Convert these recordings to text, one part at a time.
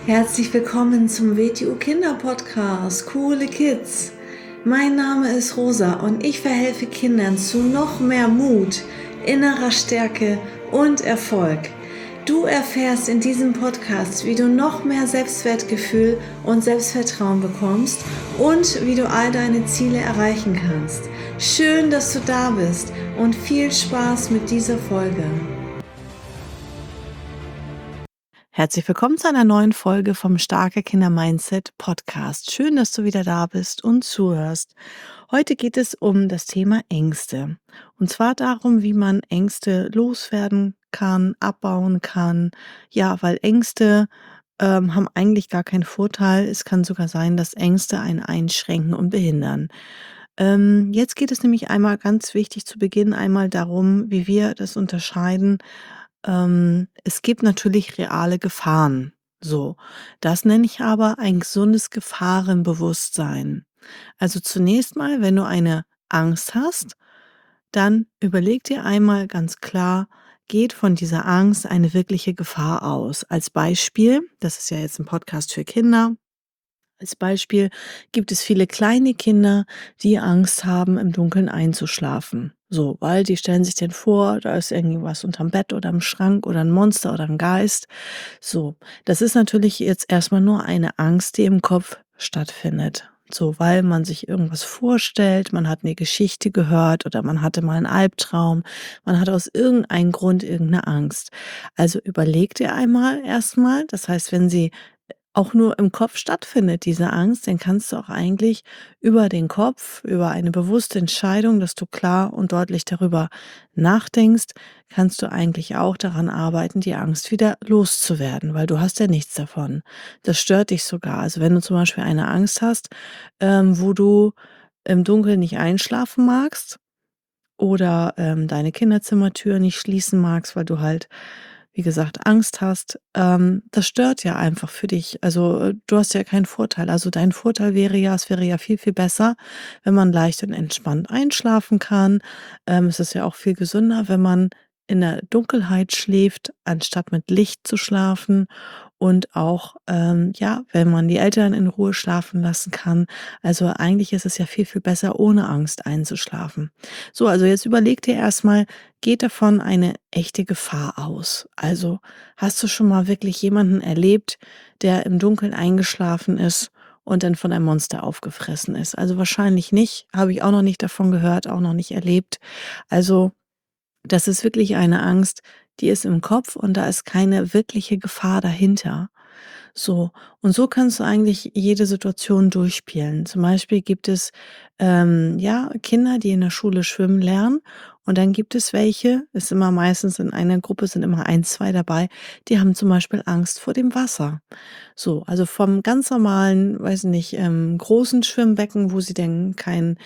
Herzlich willkommen zum WTU Kinder Podcast, Coole Kids. Mein Name ist Rosa und ich verhelfe Kindern zu noch mehr Mut, innerer Stärke und Erfolg. Du erfährst in diesem Podcast, wie du noch mehr Selbstwertgefühl und Selbstvertrauen bekommst und wie du all deine Ziele erreichen kannst. Schön, dass du da bist und viel Spaß mit dieser Folge. Herzlich willkommen zu einer neuen Folge vom Starke Kinder Mindset Podcast. Schön, dass du wieder da bist und zuhörst. Heute geht es um das Thema Ängste. Und zwar darum, wie man Ängste loswerden kann, abbauen kann. Ja, weil Ängste haben eigentlich gar keinen Vorteil. Es kann sogar sein, dass Ängste einen einschränken und behindern. Jetzt geht es nämlich einmal ganz wichtig zu Beginn einmal darum, wie wir das unterscheiden. Es gibt natürlich reale Gefahren. So, das nenne ich aber ein gesundes Gefahrenbewusstsein. Also zunächst mal, wenn du eine Angst hast, dann überleg dir einmal ganz klar, geht von dieser Angst eine wirkliche Gefahr aus? Als Beispiel, das ist ja jetzt ein Podcast für Kinder, als Beispiel gibt es viele kleine Kinder, die Angst haben, im Dunkeln einzuschlafen. So, weil die stellen sich dann vor, da ist irgendwie was unterm Bett oder im Schrank oder ein Monster oder ein Geist. So, das ist natürlich jetzt erstmal nur eine Angst, die im Kopf stattfindet. So, weil man sich irgendwas vorstellt, man hat eine Geschichte gehört oder man hatte mal einen Albtraum, man hat aus irgendeinem Grund irgendeine Angst. Also überleg dir einmal erstmal, das heißt, wenn sie auch nur im Kopf stattfindet, diese Angst, dann kannst du auch eigentlich über den Kopf, über eine bewusste Entscheidung, dass du klar und deutlich darüber nachdenkst, kannst du eigentlich auch daran arbeiten, die Angst wieder loszuwerden, weil du hast ja nichts davon. Das stört dich sogar. Also wenn du zum Beispiel eine Angst hast, wo du im Dunkeln nicht einschlafen magst, oder, deine Kinderzimmertür nicht schließen magst, weil du halt, wie gesagt, Angst hast, das stört ja einfach für dich. Also, du hast ja keinen Vorteil. Also, dein Vorteil wäre ja, es wäre ja viel, viel besser, wenn man leicht und entspannt einschlafen kann. Es ist ja auch viel gesünder, wenn man in der Dunkelheit schläft, anstatt mit Licht zu schlafen und auch, ja, wenn man die Eltern in Ruhe schlafen lassen kann. Also, eigentlich ist es ja viel, viel besser, ohne Angst einzuschlafen. So, also jetzt überleg dir erstmal, geht davon eine echte Gefahr aus? Also, hast du schon mal wirklich jemanden erlebt, der im Dunkeln eingeschlafen ist und dann von einem Monster aufgefressen ist? Also, wahrscheinlich nicht, habe ich auch noch nicht davon gehört, auch noch nicht erlebt. Also, das ist wirklich eine Angst, die ist im Kopf und da ist keine wirkliche Gefahr dahinter. So, und so kannst du eigentlich jede Situation durchspielen. Zum Beispiel gibt es, ja, Kinder, die in der Schule schwimmen lernen und dann gibt es welche, ist immer meistens in einer Gruppe sind immer ein 2 dabei, die haben zum Beispiel Angst vor dem Wasser. So, also vom ganz normalen, weiß nicht, großen Schwimmbecken, wo sie denn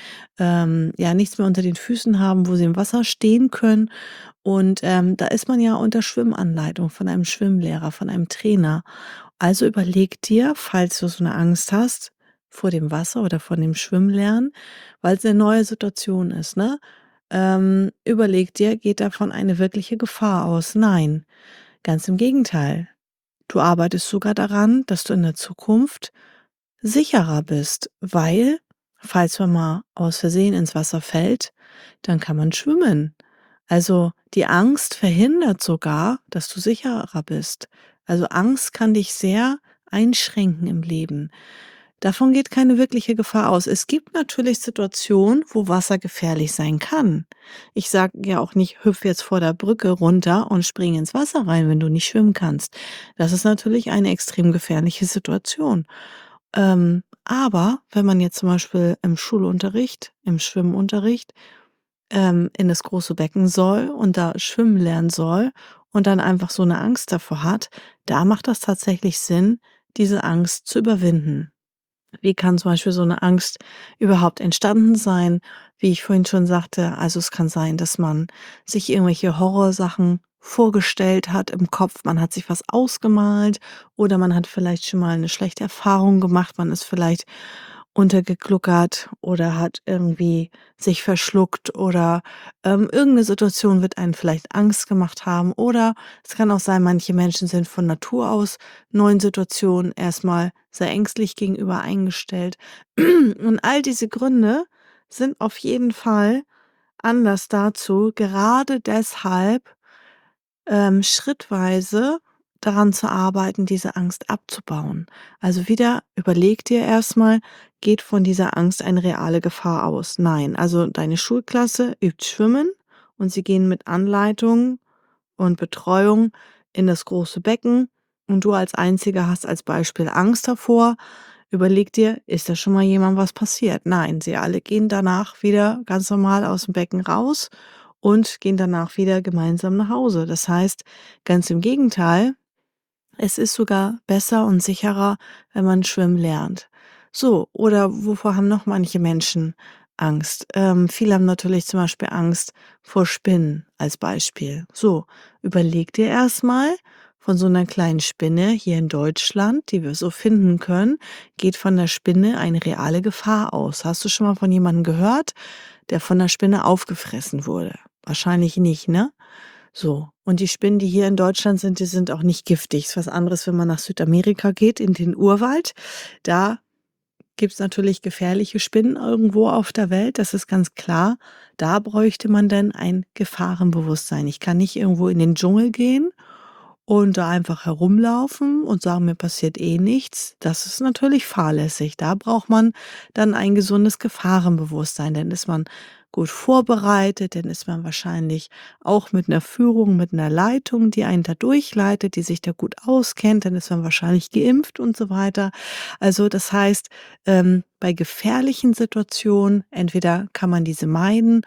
ja, nichts mehr unter den Füßen haben, wo sie im Wasser stehen können. Und da ist man ja unter Schwimmanleitung von einem Schwimmlehrer, von einem Trainer. Also überleg dir, falls du so eine Angst hast vor dem Wasser oder vor dem Schwimmlernen, weil es eine neue Situation ist, ne? Überleg dir, geht davon eine wirkliche Gefahr aus? Nein, ganz im Gegenteil. Du arbeitest sogar daran, dass du in der Zukunft sicherer bist, weil, falls man mal aus Versehen ins Wasser fällt, dann kann man schwimmen. Also, die Angst verhindert sogar, dass du sicherer bist. Also, Angst kann dich sehr einschränken im Leben. Davon geht keine wirkliche Gefahr aus. Es gibt natürlich Situationen, wo Wasser gefährlich sein kann. Ich sage ja auch nicht, hüpf jetzt vor der Brücke runter und spring ins Wasser rein, wenn du nicht schwimmen kannst. Das ist natürlich eine extrem gefährliche Situation. Aber wenn man jetzt zum Beispiel im Schulunterricht, im Schwimmunterricht, in das große Becken soll und da schwimmen lernen soll und dann einfach so eine Angst davor hat, da macht das tatsächlich Sinn, diese Angst zu überwinden. Wie kann zum Beispiel so eine Angst überhaupt entstanden sein? Wie ich vorhin schon sagte, also, es kann sein, dass man sich irgendwelche Horrorsachen vorgestellt hat im Kopf. Man hat sich was ausgemalt oder man hat vielleicht schon mal eine schlechte Erfahrung gemacht. Man ist vielleicht untergegluckert oder hat irgendwie sich verschluckt oder irgend 'ne Situation wird einen vielleicht Angst gemacht haben oder es kann auch sein, manche Menschen sind von Natur aus neuen Situationen erstmal sehr ängstlich gegenüber eingestellt. Und all diese Gründe sind auf jeden Fall Anlass dazu, gerade deshalb schrittweise daran zu arbeiten, diese Angst abzubauen. Also wieder überleg dir erstmal, geht von dieser Angst eine reale Gefahr aus? Nein. Also deine Schulklasse übt Schwimmen und sie gehen mit Anleitung und Betreuung in das große Becken und du als Einziger hast als Beispiel Angst davor. Überleg dir, ist da schon mal jemandem was passiert? Nein, sie alle gehen danach wieder ganz normal aus dem Becken raus und gehen danach wieder gemeinsam nach Hause. Das heißt, ganz im Gegenteil, es ist sogar besser und sicherer, wenn man schwimmen lernt. So, oder wovor haben noch manche Menschen Angst? Viele haben natürlich zum Beispiel Angst vor Spinnen als Beispiel. So, überleg dir erstmal von so einer kleinen Spinne hier in Deutschland, die wir so finden können, geht von der Spinne eine reale Gefahr aus. Hast du schon mal von jemandem gehört, der von der Spinne aufgefressen wurde? Wahrscheinlich nicht, ne? So, und die Spinnen, die hier in Deutschland sind, die sind auch nicht giftig. Ist was anderes, wenn man nach Südamerika geht, in den Urwald. Da gibt's natürlich gefährliche Spinnen irgendwo auf der Welt, das ist ganz klar. Da bräuchte man dann ein Gefahrenbewusstsein. Ich kann nicht irgendwo in den Dschungel gehen und da einfach herumlaufen und sagen, mir passiert eh nichts. Das ist natürlich fahrlässig. Da braucht man dann ein gesundes Gefahrenbewusstsein. Dann ist man gut vorbereitet, dann ist man wahrscheinlich auch mit einer Führung, mit einer Leitung, die einen da durchleitet, die sich da gut auskennt, dann ist man wahrscheinlich geimpft und so weiter. Also das heißt, bei gefährlichen Situationen, entweder kann man diese meiden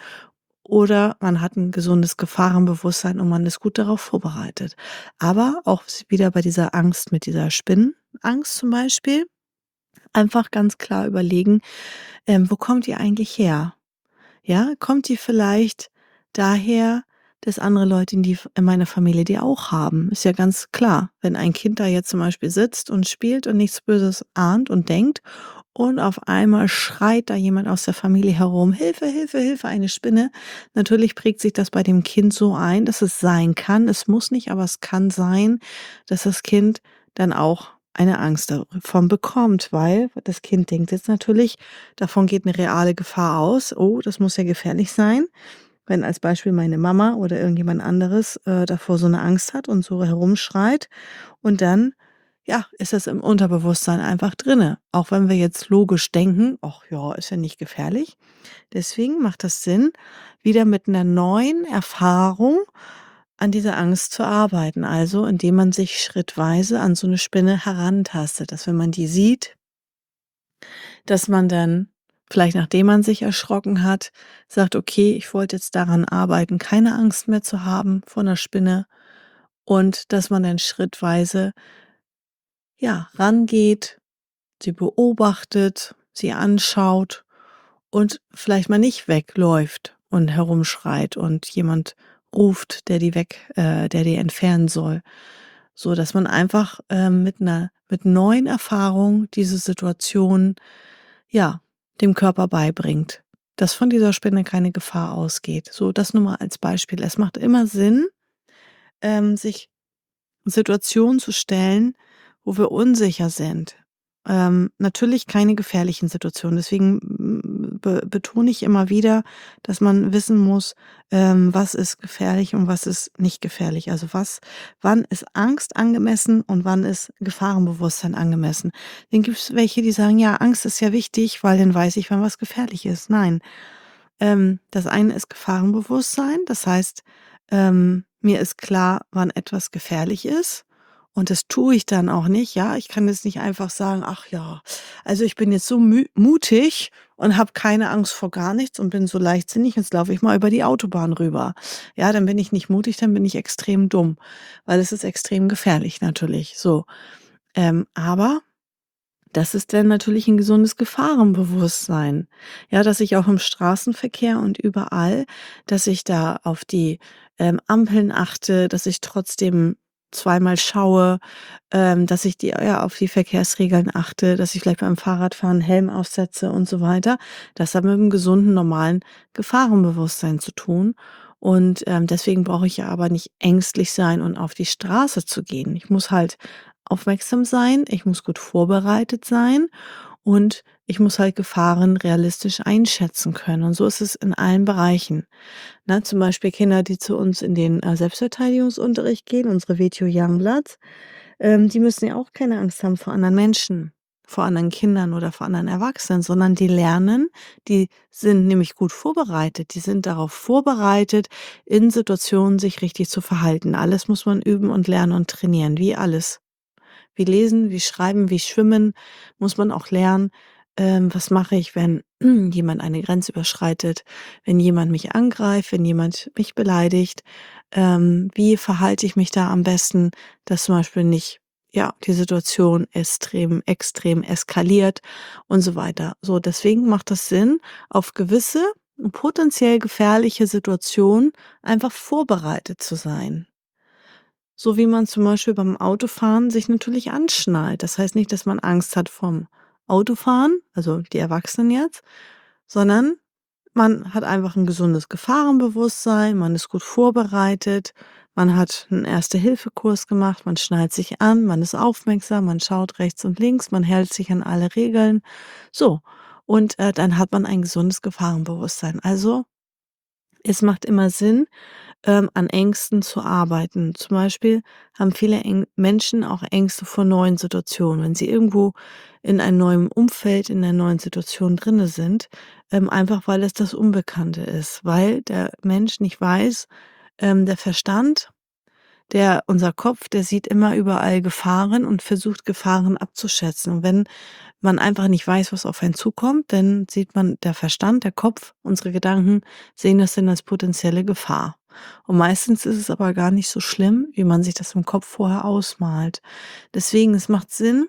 oder man hat ein gesundes Gefahrenbewusstsein und man ist gut darauf vorbereitet. Aber auch wieder bei dieser Angst mit dieser Spinnenangst zum Beispiel, einfach ganz klar überlegen, wo kommt die eigentlich her? Ja, kommt die vielleicht daher, dass andere Leute in meiner Familie die auch haben? Ist ja ganz klar, wenn ein Kind da jetzt zum Beispiel sitzt und spielt und nichts Böses ahnt und denkt und auf einmal schreit da jemand aus der Familie herum: „Hilfe, Hilfe, Hilfe, eine Spinne." Natürlich prägt sich das bei dem Kind so ein, dass es sein kann. Es muss nicht, aber es kann sein, dass das Kind dann auch eine Angst davon bekommt, weil das Kind denkt jetzt natürlich, davon geht eine reale Gefahr aus. „Oh, das muss ja gefährlich sein." Wenn als Beispiel meine Mama oder irgendjemand anderes, davor so eine Angst hat und so herumschreit und dann, ja, ist das im Unterbewusstsein einfach drinne. Auch wenn wir jetzt logisch denken: „Ach ja, ist ja nicht gefährlich." Deswegen macht das Sinn, wieder mit einer neuen Erfahrung an dieser Angst zu arbeiten. Also, indem man sich schrittweise an so eine Spinne herantastet, dass wenn man die sieht, dass man dann vielleicht, nachdem man sich erschrocken hat, sagt: „Okay, ich wollte jetzt daran arbeiten, keine Angst mehr zu haben vor 'ner Spinne." Und dass man dann schrittweise, ja, rangeht, sie beobachtet, sie anschaut und vielleicht mal nicht wegläuft und herumschreit und jemand ruft, der die entfernen soll. So, dass man einfach, mit neuen Erfahrungen diese Situation, ja, dem Körper beibringt, dass von dieser Spinne keine Gefahr ausgeht. So, das nur mal als Beispiel. Es macht immer Sinn, sich Situationen zu stellen, wo wir unsicher sind. Natürlich keine gefährlichen Situationen. Deswegen betone ich immer wieder, dass man wissen muss, was ist gefährlich und was ist nicht gefährlich. Also wann ist Angst angemessen und wann ist Gefahrenbewusstsein angemessen. Dann gibt es welche, die sagen, ja, Angst ist ja wichtig, weil dann weiß ich, wann was gefährlich ist. Nein, das eine ist Gefahrenbewusstsein, das heißt, mir ist klar, wann etwas gefährlich ist und das tue ich dann auch nicht, ja? Ich kann jetzt nicht einfach sagen: „Ach ja, also ich bin jetzt so mutig und habe keine Angst vor gar nichts und bin so leichtsinnig, jetzt laufe ich mal über die Autobahn rüber." Ja, dann bin ich nicht mutig, dann bin ich extrem dumm, weil es ist extrem gefährlich natürlich, so. Aber das ist dann natürlich ein gesundes Gefahrenbewusstsein. Ja, dass ich auch im Straßenverkehr und überall, dass ich da auf die, Ampeln achte, dass ich trotzdem zweimal schaue, dass ich auf die Verkehrsregeln achte, dass ich vielleicht beim Fahrradfahren 'n Helm aufsetze und so weiter. Das hat mit 'nem gesunden, normalen Gefahrenbewusstsein zu tun. Und, deswegen brauche ich ja aber nicht ängstlich sein und auf die Straße zu gehen. Ich muss halt aufmerksam sein, ich muss gut vorbereitet sein und ich muss halt Gefahren realistisch einschätzen können. Und so ist es in allen Bereichen. Ne, zum Beispiel Kinder, die zu uns in den, Selbstverteidigungsunterricht gehen, unsere WTO Youngblood, die müssen ja auch keine Angst haben vor anderen Menschen, vor anderen Kindern oder vor anderen Erwachsenen, sondern die lernen, die sind nämlich gut vorbereitet. Die sind darauf vorbereitet, in Situationen sich richtig zu verhalten. Alles muss man üben und lernen und trainieren, wie alles. Wie Lesen, wie Schreiben, wie Schwimmen muss man auch lernen, was mache ich, wenn jemand eine Grenze überschreitet, wenn jemand mich angreift, wenn jemand mich beleidigt, wie verhalte ich mich da am besten, dass zum Beispiel nicht, ja, die Situation extrem eskaliert und so weiter. So, deswegen macht das Sinn, auf gewisse potenziell gefährliche Situationen einfach vorbereitet zu sein. So wie man zum Beispiel beim Autofahren sich natürlich anschnallt. Das heißt nicht, dass man Angst hat vorm Autofahren, also die Erwachsenen jetzt, sondern man hat einfach ein gesundes Gefahrenbewusstsein, man ist gut vorbereitet, man hat einen Erste-Hilfe-Kurs gemacht, man schnallt sich an, man ist aufmerksam, man schaut rechts und links, man hält sich an alle Regeln. So, und, dann hat man ein gesundes Gefahrenbewusstsein. Also, es macht immer Sinn, an Ängsten zu arbeiten. Zum Beispiel haben viele Menschen auch Ängste vor neuen Situationen. Wenn sie irgendwo in einem neuen Umfeld, in einer neuen Situation drinne sind, einfach weil es das Unbekannte ist, weil der Mensch nicht weiß, der Verstand, unser Kopf, der sieht immer überall Gefahren und versucht, Gefahren abzuschätzen. Und wenn man einfach nicht weiß, was auf einen zukommt, dann sieht man der Verstand, der Kopf, unsere Gedanken sehen das dann als potenzielle Gefahr. Und meistens ist es aber gar nicht so schlimm, wie man sich das im Kopf vorher ausmalt. Deswegen, es macht Sinn,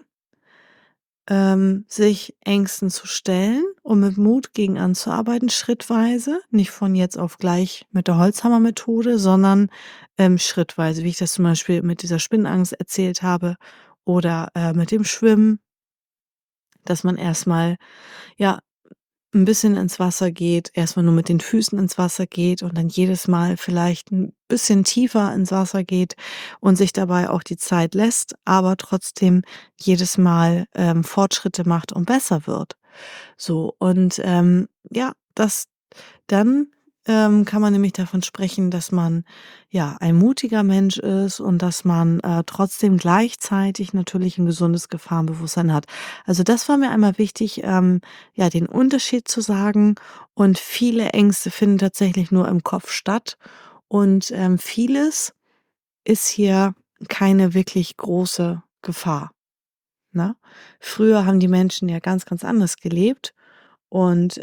sich Ängsten zu stellen und mit Mut gegen anzuarbeiten, schrittweise, nicht von jetzt auf gleich mit der Holzhammermethode, sondern, schrittweise, wie ich das zum Beispiel mit dieser Spinnenangst erzählt habe oder, mit dem Schwimmen, dass man erstmal ja, ein bisschen ins Wasser geht, erstmal nur mit den Füßen ins Wasser geht und dann jedes Mal vielleicht ein bisschen tiefer ins Wasser geht und sich dabei auch die Zeit lässt, aber trotzdem jedes Mal, Fortschritte macht und besser wird. So und, ja, das dann, kann man nämlich davon sprechen, dass man, ja, ein mutiger Mensch ist und dass man, trotzdem gleichzeitig natürlich ein gesundes Gefahrenbewusstsein hat. Also, das war mir einmal wichtig, ja, den Unterschied zu sagen und viele Ängste finden tatsächlich nur im Kopf statt und, vieles ist hier keine wirklich große Gefahr, ne? Früher haben die Menschen ja ganz anders gelebt und,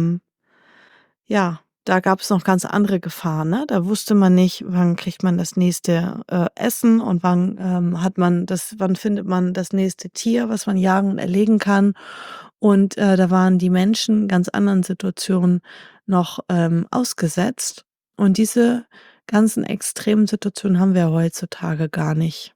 ja, da gab es noch ganz andere Gefahren, ne? Da wusste man nicht, wann kriegt man das nächste, Essen und wann findet man das nächste Tier, was man jagen und erlegen kann. Und, da waren die Menschen ganz anderen Situationen noch, ausgesetzt. Und diese ganzen extremen Situationen haben wir heutzutage gar nicht.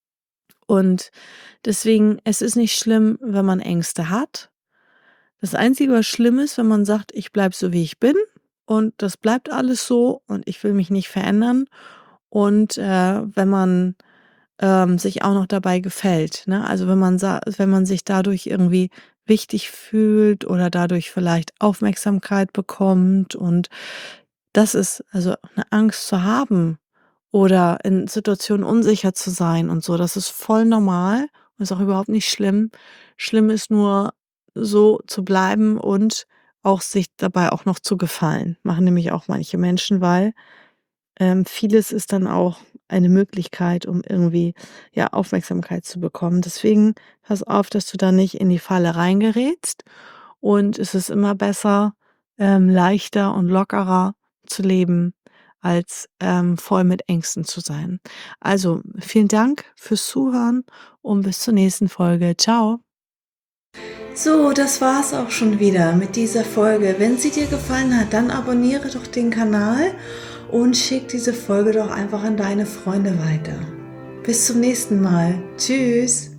Und deswegen, es ist nicht schlimm, wenn man Ängste hat. Das Einzige, was schlimm ist, wenn man sagt: „Ich bleibe so, wie ich bin und das bleibt alles so und ich will mich nicht verändern.“ Und, wenn man, sich auch noch dabei gefällt, ne? Also, wenn man sich dadurch irgendwie wichtig fühlt oder dadurch vielleicht Aufmerksamkeit bekommt und das ist also 'ne Angst zu haben oder in Situationen unsicher zu sein und so, das ist voll normal und ist auch überhaupt nicht schlimm. Schlimm ist nur, so zu bleiben und auch sich dabei auch noch zu gefallen. Machen nämlich auch manche Menschen, weil, vieles ist dann auch eine Möglichkeit, um irgendwie, ja, Aufmerksamkeit zu bekommen. Deswegen pass auf, dass du da nicht in die Falle reingerätst und es ist immer besser, leichter und lockerer zu leben, als, voll mit Ängsten zu sein. Also, vielen Dank fürs Zuhören und bis zur nächsten Folge. Ciao. So, das war's auch schon wieder mit dieser Folge. Wenn sie dir gefallen hat, dann abonniere doch den Kanal und schick diese Folge doch einfach an deine Freunde weiter. Bis zum nächsten Mal. Tschüss.